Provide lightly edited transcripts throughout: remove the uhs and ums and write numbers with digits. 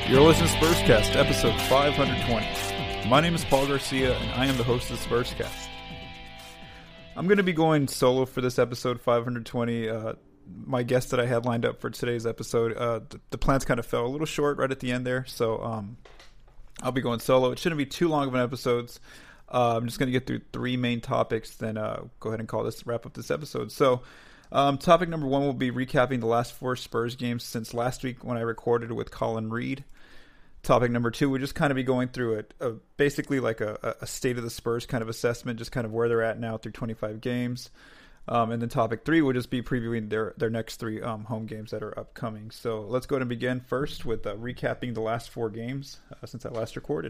You're listening to Spurscast, episode 520. My name is Paul Garcia, and I am the host of the Spurscast. I'm going to be going solo for this episode 520. My guest that I had lined up for today's episode, the plans kind of fell a little short right at the end there, so I'll be going solo. It shouldn't be too long of an episode. I'm just going to get through three main topics, then go ahead and wrap up this episode. So, topic number one will be recapping the last four Spurs games since last week when I recorded with Colin Reed. Topic number two, we'll just kind of be going through basically like a state of the Spurs kind of assessment, just kind of where they're at now through 25 games. And then topic three will just be previewing their next three home games that are upcoming. So let's go ahead and begin first with recapping the last four games since I last recorded.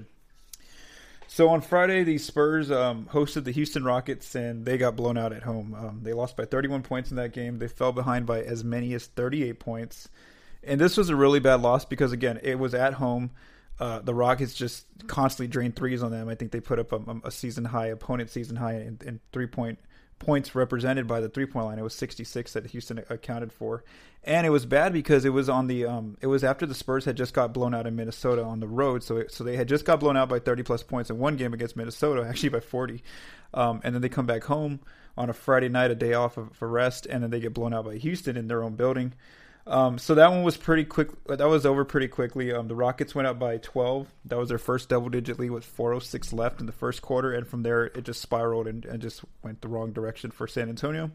So on Friday, the Spurs hosted the Houston Rockets, and they got blown out at home. They lost by 31 points in that game. They fell behind by as many as 38 points. And this was a really bad loss because, again, it was at home. The Rockets just constantly drained threes on them. I think they put up a season high, opponent season high in 3-point points represented by the 3-point line. It was 66 that Houston accounted for. And it was bad because it was on it was after the Spurs had just got blown out in Minnesota on the road. So they had just got blown out by 30 plus points in one game against Minnesota, actually by 40. And then they come back home on a Friday night, a day off for rest, and then they get blown out by Houston in their own building. So that one was pretty quick. That was over pretty quickly. The Rockets went up by 12. That was their first double-digit lead with 4:06 left in the first quarter, and from there it just spiraled and just went the wrong direction for San Antonio.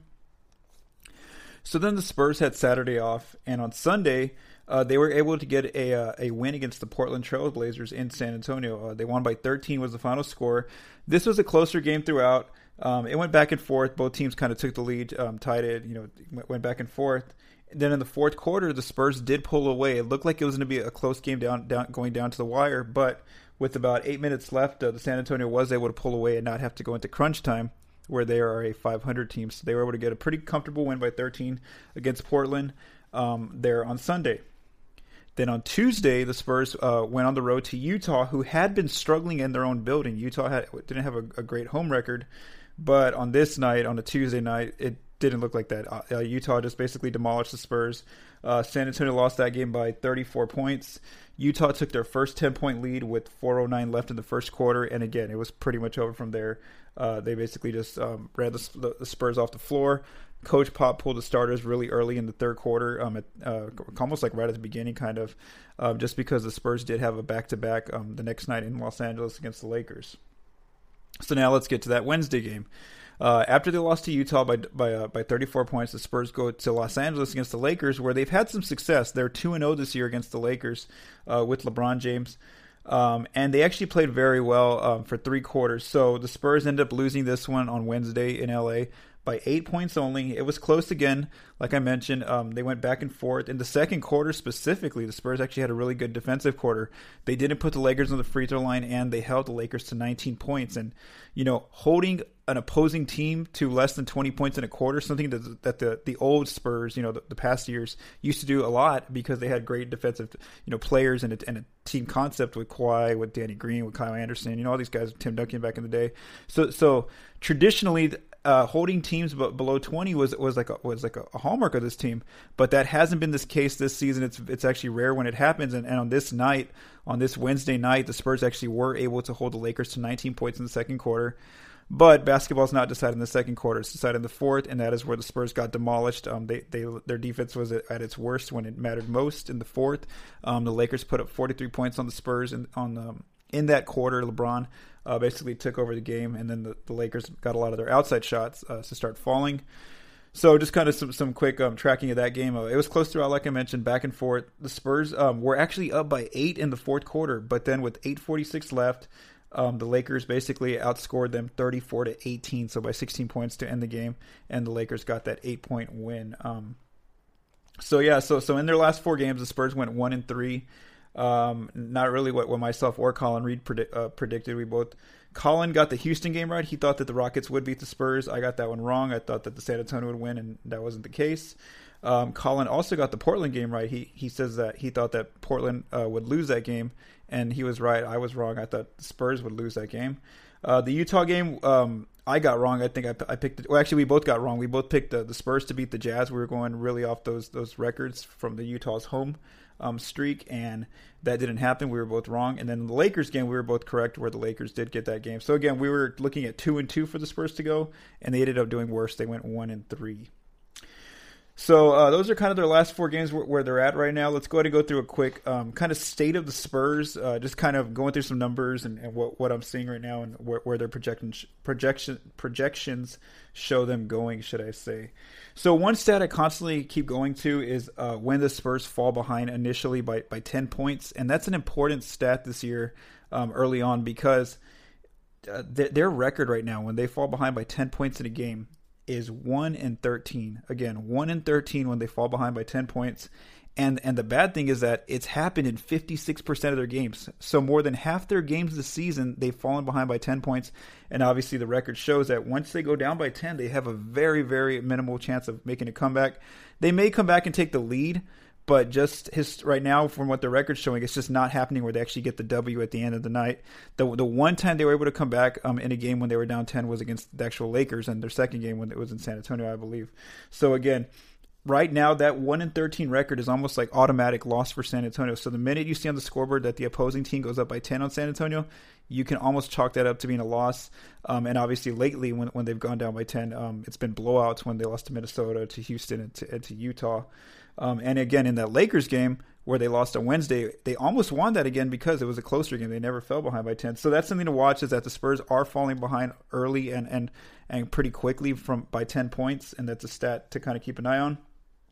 So then the Spurs had Saturday off, and on Sunday they were able to get a win against the Portland Trail Blazers in San Antonio. They won by 13 was the final score. This was a closer game throughout. It went back and forth. Both teams kind of took the lead, tied it. Went back and forth. Then in the fourth quarter, the Spurs did pull away. It looked like it was going to be a close game going down to the wire, but with about 8 minutes left, the San Antonio was able to pull away and not have to go into crunch time, where they are a 500 team. So they were able to get a pretty comfortable win by 13 against Portland there on Sunday. Then on Tuesday, the Spurs went on the road to Utah, who had been struggling in their own building. Utah didn't have a great home record, but on this night, on a Tuesday night, it didn't look like that. Utah just basically demolished the Spurs. San Antonio lost that game by 34 points. Utah took their first 10-point lead with 4:09 left in the first quarter, and again, it was pretty much over from there. They basically just ran the Spurs off the floor. Coach Pop pulled the starters really early in the third quarter, almost like right at the beginning, kind of, just because the Spurs did have a back-to-back the next night in Los Angeles against the Lakers. So now let's get to that Wednesday game. After they lost to Utah by 34 points, the Spurs go to Los Angeles against the Lakers, where they've had some success. They're 2-0 this year against the Lakers with LeBron James. And they actually played very well for three quarters. So the Spurs end up losing this one on Wednesday in LA by 8 points only. It was close again. Like I mentioned, they went back and forth. In the second quarter specifically, the Spurs actually had a really good defensive quarter. They didn't put the Lakers on the free throw line, and they held the Lakers to 19 points. And, holding an opposing team to less than 20 points in a quarter, something that the old Spurs, the past years, used to do a lot because they had great defensive, players and a team concept with Kawhi, with Danny Green, with Kyle Anderson, all these guys, Tim Duncan back in the day. So traditionally, holding teams below 20 was like a hallmark of this team, but that hasn't been this case this season. It's actually rare when it happens. And on this Wednesday night, the Spurs actually were able to hold the Lakers to 19 points in the second quarter. But basketball's not decided in the second quarter; it's decided in the fourth, and that is where the Spurs got demolished. Their defense was at its worst when it mattered most in the fourth. The Lakers put up 43 points on the Spurs in that quarter. LeBron basically took over the game, and then the Lakers got a lot of their outside shots to start falling. So just kind of some quick tracking of that game. It was close throughout, like I mentioned, back and forth. The Spurs were actually up by 8 in the fourth quarter, but then with 8:46 left, the Lakers basically outscored them 34-18, so by 16 points to end the game, and the Lakers got that 8-point win. So in their last four games, the Spurs went 1-3. Not really what myself or Colin Reed predicted. Colin got the Houston game right. He thought that the Rockets would beat the Spurs. I got that one wrong. I thought that the San Antonio would win, and that wasn't the case. Colin also got the Portland game right. He says that he thought that Portland would lose that game, and he was right. I was wrong. I thought the Spurs would lose that game. The Utah game, I got wrong. I think I picked it. Well, actually, we both got wrong. We both picked the Spurs to beat the Jazz. We were going really off those records from the Utah's home streak, and that didn't happen. We were both wrong. And then in the Lakers game, we were both correct, where the Lakers did get that game. So again, we were looking at 2-2 for the Spurs to go, and they ended up doing worse. They went 1-3. So those are kind of their last 4 games where they're at right now. Let's go ahead and go through a quick kind of state of the Spurs, just kind of going through some numbers and what I'm seeing right now and where their projections show them going, should I say. So one stat I constantly keep going to is when the Spurs fall behind initially by 10 points. And that's an important stat this year early on, because their record right now, when they fall behind by 10 points in a game, is 1-13. Again, 1-13 when they fall behind by 10 points. And the bad thing is that it's happened in 56% of their games. So more than half their games this season, they've fallen behind by 10 points. And obviously the record shows that once they go down by 10, they have a very, very minimal chance of making a comeback. They may come back and take the lead, but just right now, from what the record's showing, it's just not happening where they actually get the W at the end of the night. The one time they were able to come back in a game when they were down 10 was against the actual Lakers, and their second game when it was in San Antonio, I believe. So again, right now, that 1-13 record is almost like automatic loss for San Antonio. So the minute you see on the scoreboard that the opposing team goes up by 10 on San Antonio, you can almost chalk that up to being a loss. And obviously lately, when they've gone down by 10, it's been blowouts when they lost to Minnesota, to Houston, and to Utah. And again, in that Lakers game where they lost on Wednesday, they almost won that again because it was a closer game. They never fell behind by 10. So that's something to watch, is that the Spurs are falling behind early and pretty quickly by 10 points. And that's a stat to kind of keep an eye on.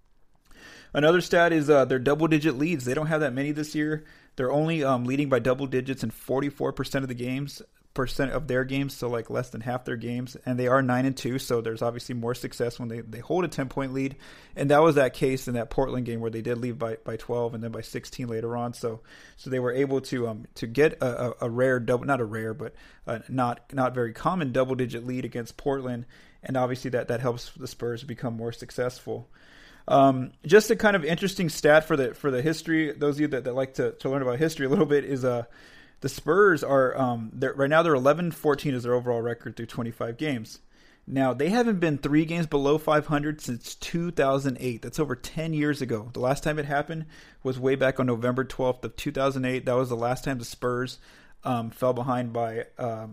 Another stat is their double-digit leads. They don't have that many this year. They're only leading by double digits in 44% of the games. Percent of their games, so like less than half their games, and they are 9-2, so there's obviously more success when they hold a 10-point lead, and that was that case in that Portland game where they did lead by 12 and then by 16 later on. So they were able to get a rare double, not a rare, but not very common double-digit lead against Portland, and obviously that helps the Spurs become more successful. Just a kind of interesting stat for the history. Those of you that like to learn about history a little bit is the Spurs are right now they're 11-14 is their overall record through 25 games. Now, they haven't been 3 games below 500 since 2008. That's over 10 years ago. The last time it happened was way back on November 12th of 2008. That was the last time the Spurs fell behind by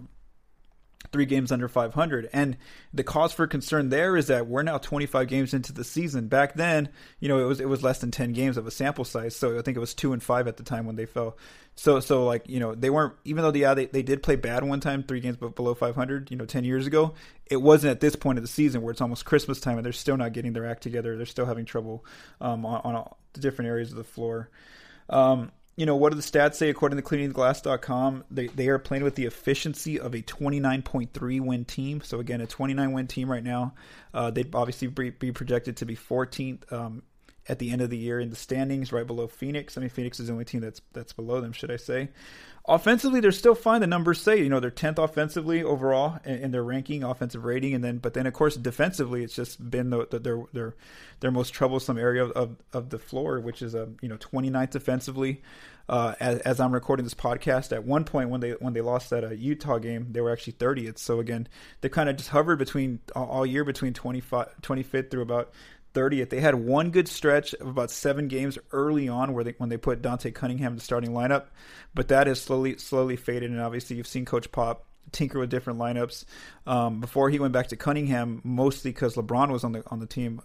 3 games under 500. And the cause for concern there is that we're now 25 games into the season. Back then, it was less than 10 games of a sample size. So I think it was 2-5 at the time when they fell. So they weren't, even though they did play bad one time, 3 games below 500, 10 years ago. It wasn't at this point of the season where it's almost Christmas time and they're still not getting their act together. They're still having trouble on all the different areas of the floor. What do the stats say? According to cleaningtheglass.com, they are playing with the efficiency of a 29.3 win team. So again, a 29 win team right now. They'd obviously be projected to be 14th at the end of the year in the standings, right below Phoenix. I mean, Phoenix is the only team that's below them, should I say. Offensively, they're still fine. The numbers say, they're 10th offensively overall in their ranking, offensive rating, but then of course defensively, it's just been their most troublesome area of the floor, which is 29th defensively. As I'm recording this podcast, at one point when they lost that Utah game, they were actually 30th. So again, they kind of just hovered between all year between 25th through about 30th. They had one good stretch of about 7 games early on when they put Dante Cunningham in the starting lineup, but that has slowly faded. And obviously, you've seen Coach Pop tinker with different lineups before he went back to Cunningham, mostly because LeBron was on the team.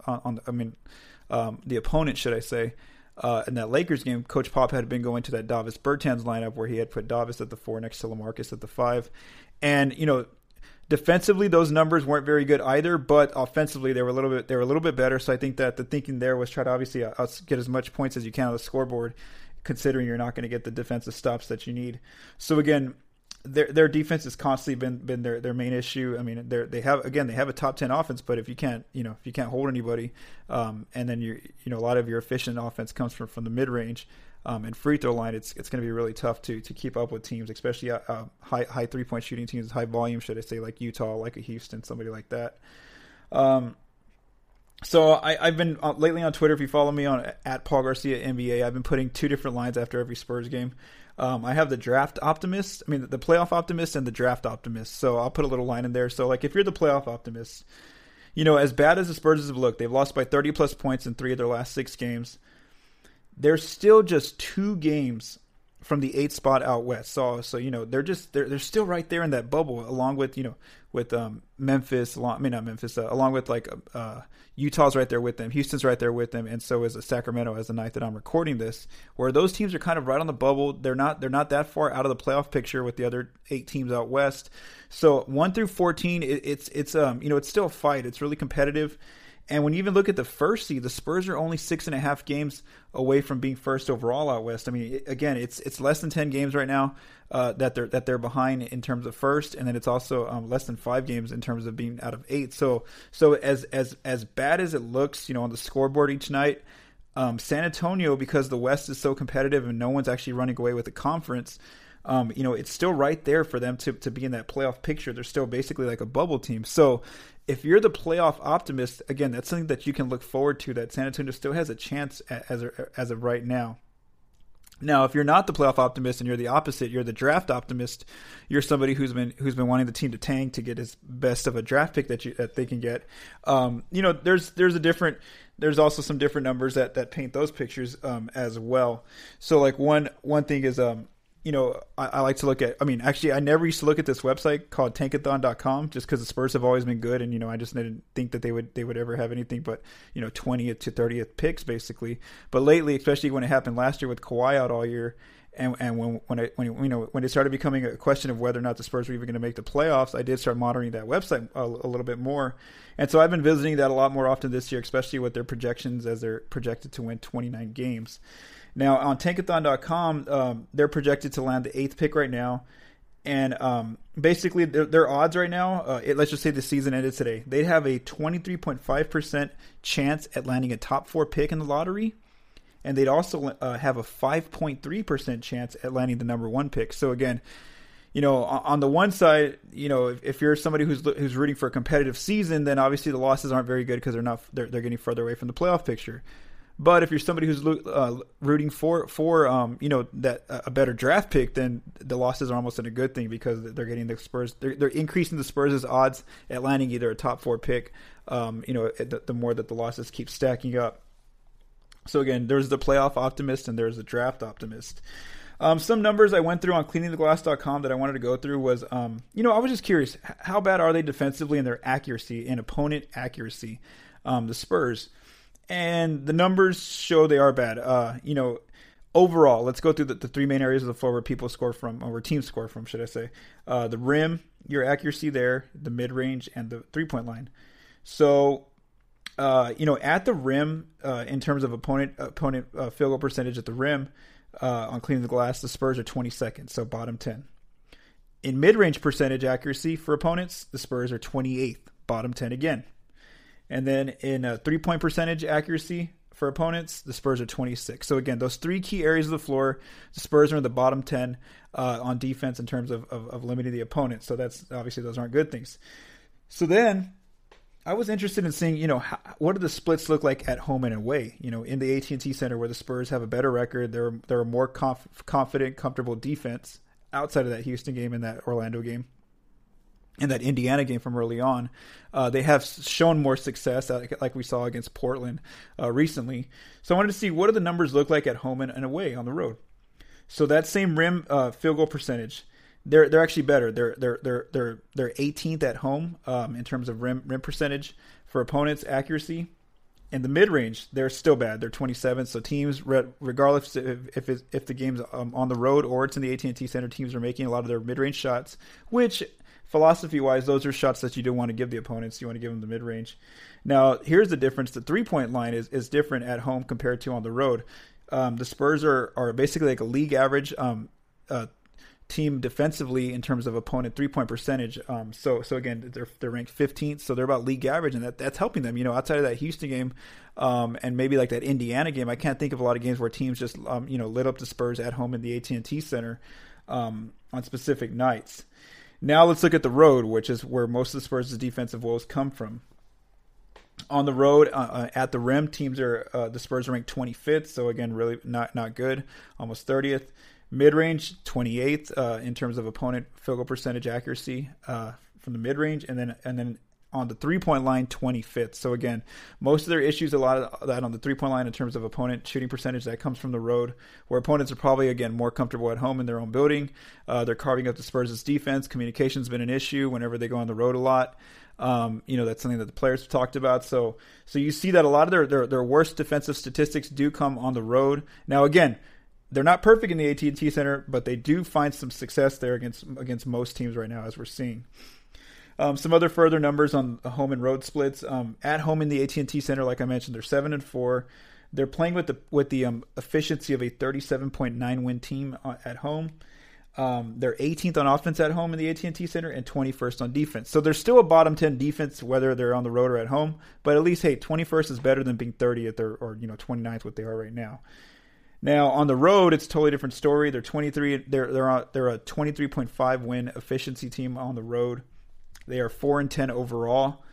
The opponent, should I say? In that Lakers game, Coach Pop had been going to that Davis Bertans lineup where he had put Davis at the 4 next to LaMarcus at the 5, and defensively, those numbers weren't very good either, but offensively, they were a little bit better. So I think that the thinking there was try to obviously get as much points as you can on the scoreboard, considering you're not going to get the defensive stops that you need. So again, their defense has constantly been their main issue. I mean, they have a top 10 offense, but if you can't hold anybody, and then a lot of your efficient offense comes from the mid range. And free throw line, it's going to be really tough to keep up with teams, especially high 3-point shooting teams, high volume, should I say, like Utah, like a Houston, somebody like that. So I've been lately on Twitter. If you follow me on at Paul Garcia NBA, I've been putting 2 different lines after every Spurs game. I have the draft optimist, the playoff optimist, and the draft optimist. So I'll put a little line in there. So like if you're the playoff optimist, as bad as the Spurs have looked, they've lost by 30 plus points in 3 of their last 6 games. they're still just 2 games from the 8th spot out west. So they're still right there in that bubble, along with with Memphis. Along with Utah's right there with them, Houston's right there with them, and so is Sacramento as the night that I'm recording this. Where those teams are kind of right on the bubble. They're not that far out of the playoff picture with the other 8 teams out west. So 1 through 14, it's still a fight. It's really competitive. And when you even look at the first seed, the Spurs are only 6.5 games away from being first overall out west. I mean, again, it's less than 10 games right now that they're behind in terms of first, and then it's also less than 5 games in terms of being out of 8. So as bad as it looks, on the scoreboard each night, San Antonio, because the West is so competitive and no one's actually running away with the conference. It's still right there for them to be in that playoff picture. They're still basically like a bubble team. So if you're the playoff optimist, again, that's something that you can look forward to, that San Antonio still has a chance as of right now. Now, if you're not the playoff optimist and you're the opposite, you're the draft optimist. You're somebody who's been wanting the team to tank to get as best of a draft pick that they can get. There's also some different numbers that paint those pictures as well. So like one thing is I like to look at, I never used to look at this website called tankathon.com just because the Spurs have always been good. And, I just didn't think that they would ever have anything but, 20th to 30th picks basically. But lately, especially when it happened last year with Kawhi out all year, and when it started becoming a question of whether or not the Spurs were even going to make the playoffs, I did start monitoring that website a little bit more. And so I've been visiting that a lot more often this year, especially with their projections as they're projected to win 29 games. Now, on tankathon.com, they're projected to land the 8th pick right now. And basically, their odds right now, let's just say the season ended today, they'd have a 23.5% chance at landing a top 4 pick in the lottery. And they'd also have a 5.3% chance at landing the number 1 pick. So again, on the one side, if you're somebody who's rooting for a competitive season, then obviously the losses aren't very good because they're getting further away from the playoff picture. But if you're somebody who's rooting for that a better draft pick, then the losses are almost a good thing because they're getting the Spurs. They're increasing the Spurs' odds at landing either a top 4 pick. The more that the losses keep stacking up. So again, there's the playoff optimist and there's the draft optimist. Some numbers I went through on cleaningtheglass.com that I wanted to go through was, I was just curious, how bad are they defensively in their accuracy and opponent accuracy, the Spurs? And the numbers show they are bad. Overall, let's go through the 3 main areas of the floor where people score from, or where teams score from, should I say. The rim, your accuracy there, the mid-range, and the 3-point line. So, at the rim, in terms of opponent field goal percentage at the rim, on cleaning the glass, the Spurs are 22nd, so bottom 10. In mid-range percentage accuracy for opponents, the Spurs are 28th, bottom 10 again. And then in 3-point percentage accuracy for opponents, the Spurs are 26. So again, those 3 key areas of the floor, the Spurs are in the bottom 10 on defense in terms of limiting the opponent. So that's obviously those aren't good things. So then I was interested in seeing, what do the splits look like at home and away? In the AT&T Center where the Spurs have a better record, they're a more confident, comfortable defense outside of that Houston game and that Orlando game. In that Indiana game from early on, they have shown more success, like we saw against Portland recently. So I wanted to see what do the numbers look like at home and away on the road. So that same rim field goal percentage, they're actually better. They're 18th at home in terms of rim percentage for opponents' accuracy. In the mid range, they're still bad. They're 27th. So teams, regardless if the game's on the road or it's in the AT&T Center, teams are making a lot of their mid range shots, which philosophy-wise, those are shots that you don't want to give the opponents. You want to give them the mid-range. Now, here's the difference. The 3-point line is different at home compared to on the road. The Spurs are basically like a league average team defensively in terms of opponent 3-point percentage. So again, they're ranked 15th, so they're about league average, and that's helping them. Outside of that Houston game and maybe like that Indiana game, I can't think of a lot of games where teams just lit up the Spurs at home in the AT&T Center on specific nights. Now let's look at the road, which is where most of the Spurs' defensive woes come from. On the road, at the rim, the Spurs are ranked 25th, so again, really not good, almost 30th. Mid-range, 28th in terms of opponent field goal percentage accuracy from the mid-range, and then on the 3-point line, 25th. So again, most of their issues, a lot of that on the 3-point line in terms of opponent shooting percentage, that comes from the road, where opponents are probably, again, more comfortable at home in their own building. They're carving up the Spurs' defense. Communication's been an issue whenever they go on the road a lot. That's something that the players have talked about. So you see that a lot of their worst defensive statistics do come on the road. Now, again, they're not perfect in the AT&T Center, but they do find some success there against most teams right now, as we're seeing. Some other further numbers on home and road splits. At home in the AT&T Center, like I mentioned, they're 7-4. They're playing with the efficiency of a 37.9 win team at home. They're 18th on offense at home in the AT&T Center and 21st on defense. So they're still a bottom 10 defense, whether they're on the road or at home. But at least, hey, 21st is better than being 30th or 29th, what they are right now. Now on the road, it's a totally different story. They're 23. They're a 23.5 win efficiency team on the road. They are 4-10 overall.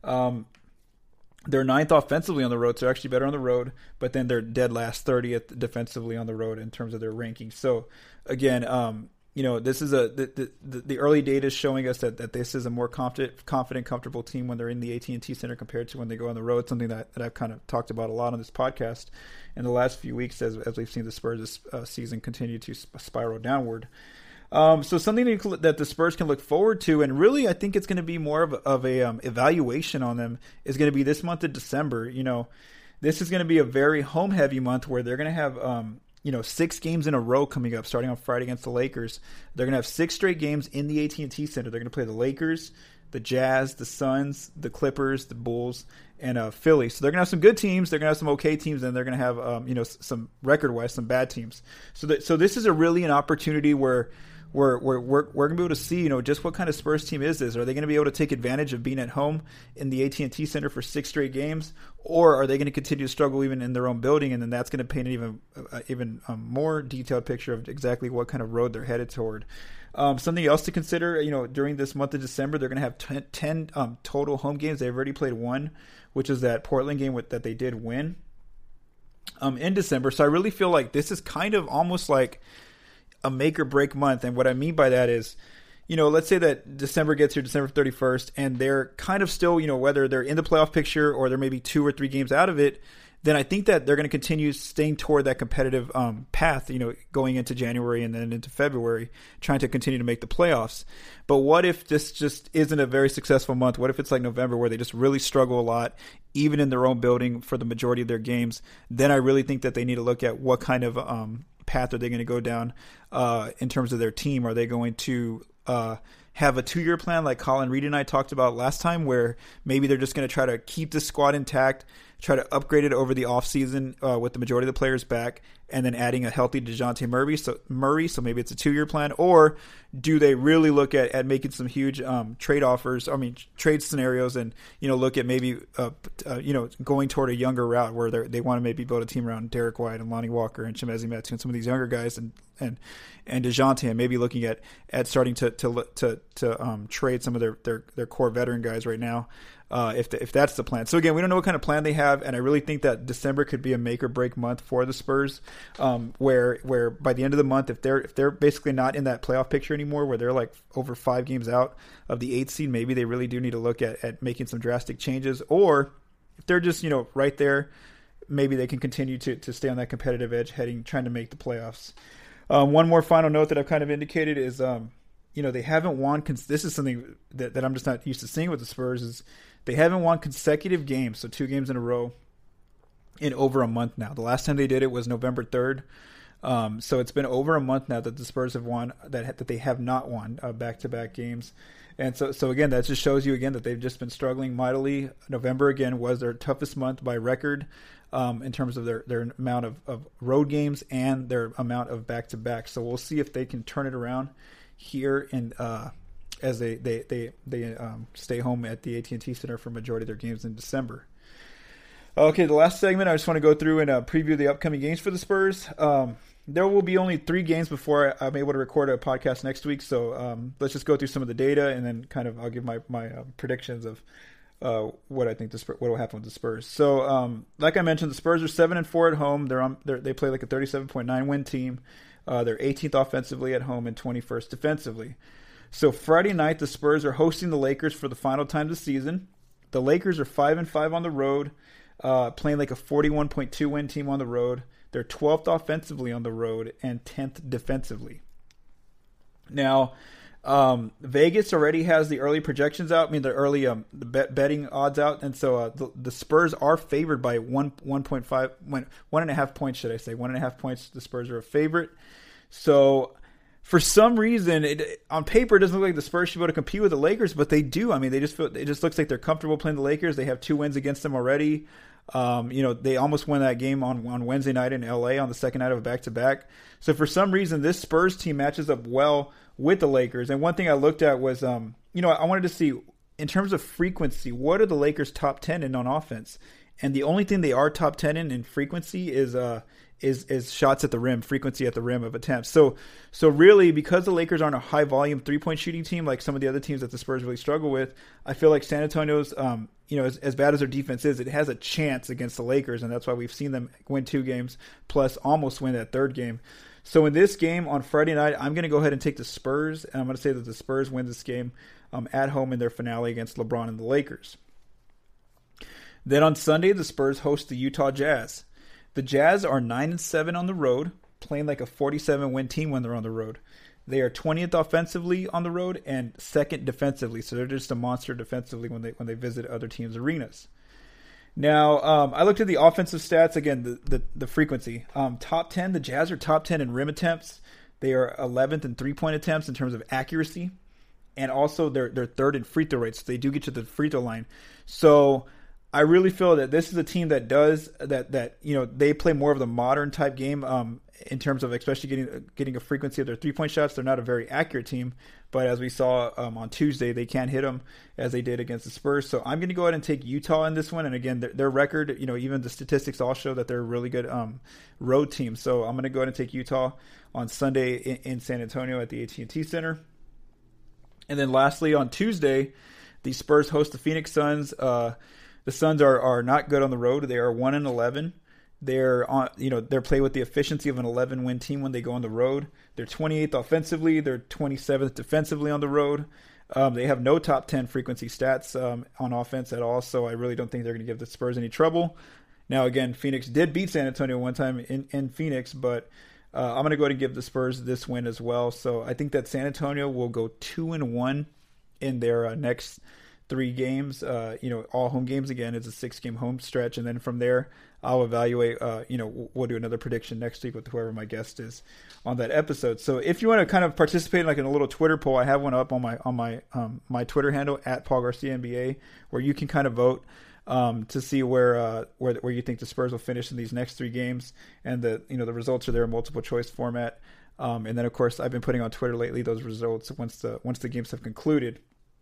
They're 9th offensively on the road, so they're actually better on the road. But then they're dead last, 30th defensively on the road in terms of their rankings. So again, this is the early data is showing us that this is a more confident, comfortable team when they're in the AT&T Center compared to when they go on the road. Something that I've kind of talked about a lot on this podcast in the last few weeks as we've seen the Spurs season continue to spiral downward. So something that the Spurs can look forward to, and really I think it's going to be more of a evaluation on them, is going to be this month of December. This is going to be a very home-heavy month where they're going to have 6 games in a row coming up, starting on Friday against the Lakers. They're going to have 6 straight games in the AT&T Center. They're going to play the Lakers, the Jazz, the Suns, the Clippers, the Bulls, and Philly. So they're going to have some good teams. They're going to have some okay teams, and they're going to have some record-wise some bad teams. So this is really an opportunity where we're going to be able to see just what kind of Spurs team is this. Are they going to be able to take advantage of being at home in the AT&T Center for 6 straight games, or are they going to continue to struggle even in their own building? And then that's going to paint an even more detailed picture of exactly what kind of road they're headed toward. Something else to consider, during this month of December, they're going to have 10 total home games. They've already played one, which is that Portland game that they did win in December. So I really feel like this is kind of almost like a make or break month. And what I mean by that is, let's say that December gets here, December 31st, and they're kind of still, whether they're in the playoff picture or they're maybe 2 or 3 games out of it, then I think that they're going to continue staying toward that competitive path, going into January and then into February, trying to continue to make the playoffs. But what if this just isn't a very successful month? What if it's like November where they just really struggle a lot, even in their own building for the majority of their games? Then I really think that they need to look at what kind of path are they going to go down in terms of their team. Are they going to have a 2-year plan like Colin Reed and I talked about last time, where maybe they're just going to try to keep the squad intact, try to upgrade it over the offseason with the majority of the players back, and then adding a healthy DeJounte Murray, so maybe it's a 2-year plan? Or do they really look at making some huge trade scenarios and, look at maybe, going toward a younger route where they want to maybe build a team around Derek White and Lonnie Walker and Chimezie Metu and some of these younger guys and DeJounte, and maybe looking at starting to trade some of their core veteran guys right now. If that's the plan. So again, we don't know what kind of plan they have, and I really think that December could be a make or break month for the Spurs, where by the end of the month, if they're basically not in that playoff picture anymore, where they're like over 5 games out of the 8th seed, maybe they really do need to look at making some drastic changes. Or if they're just right there, maybe they can continue to stay on that competitive edge, trying to make the playoffs. One more final note that I've kind of indicated is they haven't won. This is something that I'm just not used to seeing with the Spurs, is they haven't won consecutive games, so 2 games in a row, in over a month now. The last time they did it was November 3rd. So it's been over a month now that the Spurs have won, that they have not won back-to-back games. And so again, that just shows you again that they've just been struggling mightily. November, again, was their toughest month by record in terms of their amount of road games and their amount of back-to-back. So we'll see if they can turn it around here in as they stay home at the AT&T Center for majority of their games in December. Okay, the last segment, I just want to go through and preview the upcoming games for the Spurs. There will be only 3 games before I'm able to record a podcast next week, so let's just go through some of the data, and then kind of I'll give my predictions of what I think what will happen with the Spurs. So, like I mentioned, the Spurs are 7-4 at home. They play like a 37.9 win team. They're 18th offensively at home and 21st defensively. So Friday night, the Spurs are hosting the Lakers for the final time this season. The Lakers are 5-5 on the road, playing like a 41.2 win team on the road. They're 12th offensively on the road and 10th defensively. Now, Vegas already has the early projections out. I mean, the early betting odds out, and so the Spurs are favored by 1.5 points. Should I say 1.5 points? The Spurs are a favorite. So, for some reason, on paper, it doesn't look like the Spurs should be able to compete with the Lakers, but they do. I mean, it just looks like they're comfortable playing the Lakers. They have 2 wins against them already. They almost won that game on Wednesday night in LA on the second night of a back-to-back. So for some reason, this Spurs team matches up well with the Lakers. And one thing I looked at was, I wanted to see, in terms of frequency, what are the Lakers top 10 in on offense? And the only thing they are top 10 in frequency is shots at the rim, frequency at the rim of attempts. So really, because the Lakers aren't a high volume 3-point shooting team like some of the other teams that the Spurs really struggle with, I feel like San Antonio's, as bad as their defense is, it has a chance against the Lakers, and that's why we've seen them win 2 games plus almost win that third game. So in this game on Friday night, I'm going to go ahead and take the Spurs, and I'm going to say that the Spurs win this game at home in their finale against LeBron and the Lakers. Then on Sunday, the Spurs host the Utah Jazz. The Jazz are 9-7 on the road, playing like a 47-win team when they're on the road. They are 20th offensively on the road and 2nd defensively, so they're just a monster defensively when they visit other teams' arenas. Now, I looked at the offensive stats again, the frequency. Top 10, the Jazz are top 10 in rim attempts. They are 11th in 3-point attempts in terms of accuracy, and also they're 3rd in free throw rates. So they do get to the free throw line. So I really feel that this is a team that does that. They play more of the modern type game in terms of especially getting a frequency of their 3-point shots. They're not a very accurate team, but as we saw on Tuesday, they can hit them as they did against the Spurs. So I'm going to go ahead and take Utah in this one. And again, their record, even the statistics all show that they're a really good road team. So I'm going to go ahead and take Utah on Sunday in San Antonio at the AT&T Center. And then lastly, on Tuesday, the Spurs host the Phoenix Suns. The Suns are not good on the road. They are 1-11. They're play with the efficiency of an 11-win team when they go on the road. They're 28th offensively. They're 27th defensively on the road. They have no top 10 frequency stats on offense at all, so I really don't think they're going to give the Spurs any trouble. Now, again, Phoenix did beat San Antonio one time in Phoenix, but I'm going to go ahead and give the Spurs this win as well. So I think that San Antonio will go 2-1 in their next 3 games, all home games. Again, it's a 6-game home stretch. And then from there, I'll evaluate, we'll do another prediction next week with whoever my guest is on that episode. So if you want to kind of participate in a little Twitter poll, I have one up on my Twitter handle at Paul Garcia NBA, where you can kind of vote to see where you think the Spurs will finish in these next 3 games. And the results are there in multiple choice format. And then of course I've been putting on Twitter lately those results once the games have concluded.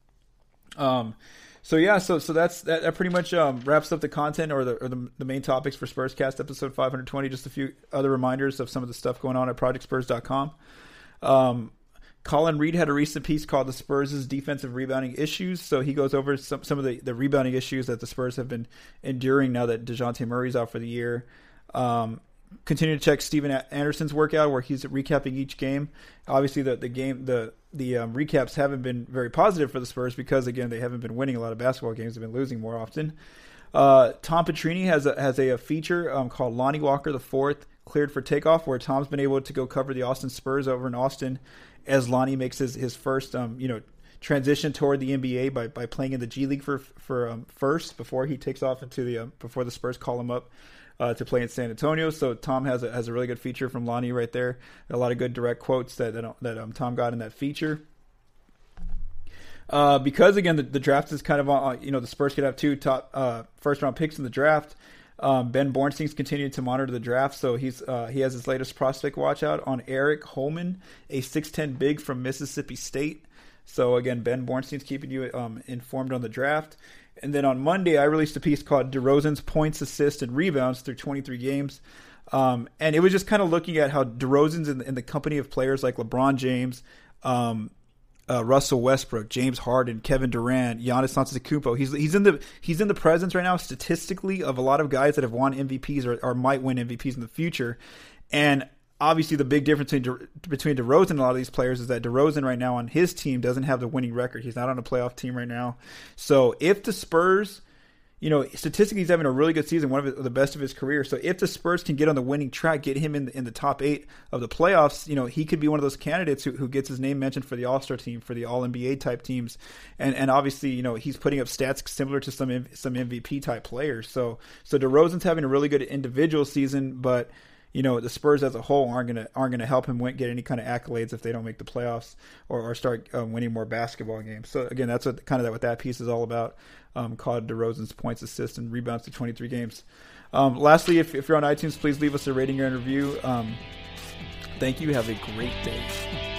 So that pretty much wraps up the content or the main topics for Spurscast episode 520. Just a few other reminders of some of the stuff going on at ProjectSpurs.com. Colin Reed had a recent piece called "The Spurs' Defensive Rebounding Issues." So he goes over some of the rebounding issues that the Spurs have been enduring now that DeJounte Murray's out for the year. Continue to check Steven Anderson's workout where he's recapping each game. Obviously, the recaps haven't been very positive for the Spurs because, again, they haven't been winning a lot of basketball games. They've been losing more often. Tom Petrini has a feature called Lonnie Walker IV Cleared for Takeoff, where Tom's been able to go cover the Austin Spurs over in Austin as Lonnie makes his first transition toward the NBA by playing in the G League for first before he takes off into before the Spurs call him up to play in San Antonio. So Tom has a really good feature from Lonnie right there. A lot of good direct quotes that Tom got in that feature. Because again the draft is kind of on, the Spurs could have 2 top first round picks in the draft. Ben Bornstein's continued to monitor the draft, so he has his latest prospect watch out on Eric Holman, a 6'10" big from Mississippi State. So again, Ben Bornstein's keeping you informed on the draft. And then on Monday, I released a piece called DeRozan's Points, Assists, and Rebounds through 23 games. And it was just kind of looking at how DeRozan's in the company of players like LeBron James, Russell Westbrook, James Harden, Kevin Durant, Giannis Antetokounmpo. He's in the presence right now statistically of a lot of guys that have won MVPs or might win MVPs in the future. And obviously, the big difference between DeRozan and a lot of these players is that DeRozan right now on his team doesn't have the winning record. He's not on a playoff team right now. So if the Spurs, statistically he's having a really good season, one of the best of his career. So if the Spurs can get on the winning track, get him in the top 8 of the playoffs, he could be one of those candidates who gets his name mentioned for the All-Star team, for the All-NBA type teams. And obviously, he's putting up stats similar to some MVP type players. So DeRozan's having a really good individual season, but the Spurs as a whole aren't gonna help him get any kind of accolades if they don't make the playoffs or start winning more basketball games. So again, that's what that piece is all about. Called DeRozan's points, assists, and rebounds to 23 games. Lastly, if you're on iTunes, please leave us a rating and review. Thank you. Have a great day.